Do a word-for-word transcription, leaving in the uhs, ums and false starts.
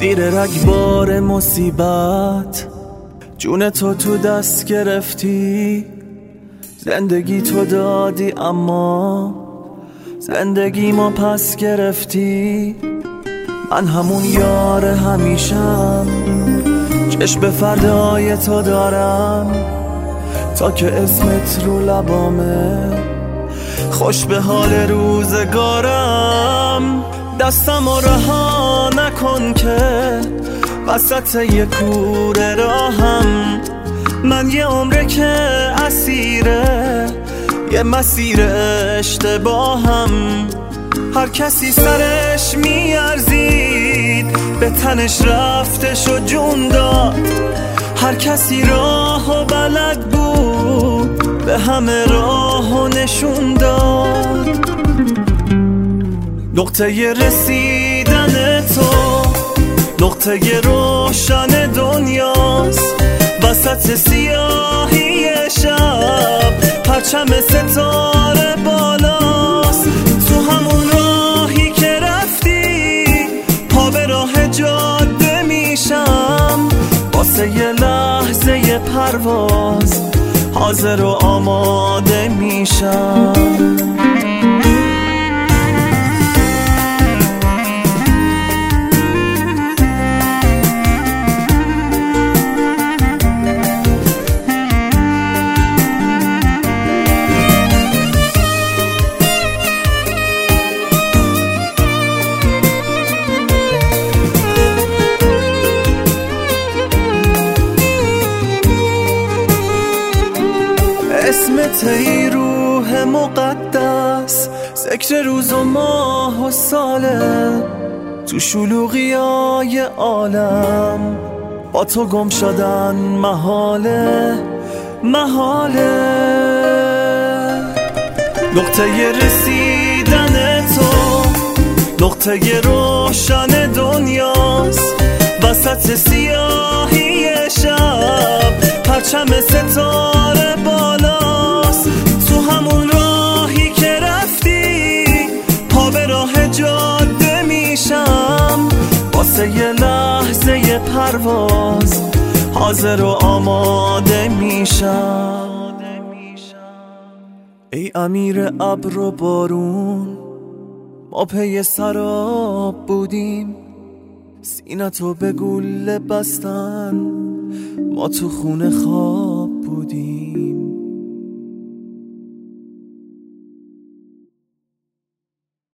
زیر رگبار مصیبت جون تو تو دست گرفتی، زندگی تو دادی اما زندگی ما پس گرفتی. من همون یار همیشم، چشم به فردای تو دارم تا که اسمت رو لبامه، خوش به حال روزگارم. دستم رو رها نکن که وسط یه کوره راهم، من یه عمره که اسیره یه مسیر اشتباهم. هر کسی سرش میارزید به تنش رفتش و جون داد، هر کسی راه و بلد بود به همه راه و نشون داد. نقطه رسیدن تو نقطه روشن دنیاست، وسط سیاهی شب پرچم ستاره بالاست. تو همون راهی که رفتی پا به راه جاده میشم، واسه یه لحظه پرواز حاضر و آماده میشم. اسمت ای روح مقدس، ذکر روز و ماه و ساله، تو شلوغیای عالم با تو گم شدن محاله محاله. نقطه رسیدن تو نقطه روشن دنیاست، وسط سیاهی شب پرچم ستاره بالاست. تو همون راهی که رفتی پا به راه جاده میشم، واسه یه لحظه پرواز حاضر و آماده میشم. ای امیر ابر و بارون، ما پی سراب بودیم، سینتو به گله بستن، ما تو خونه خواب بودیم.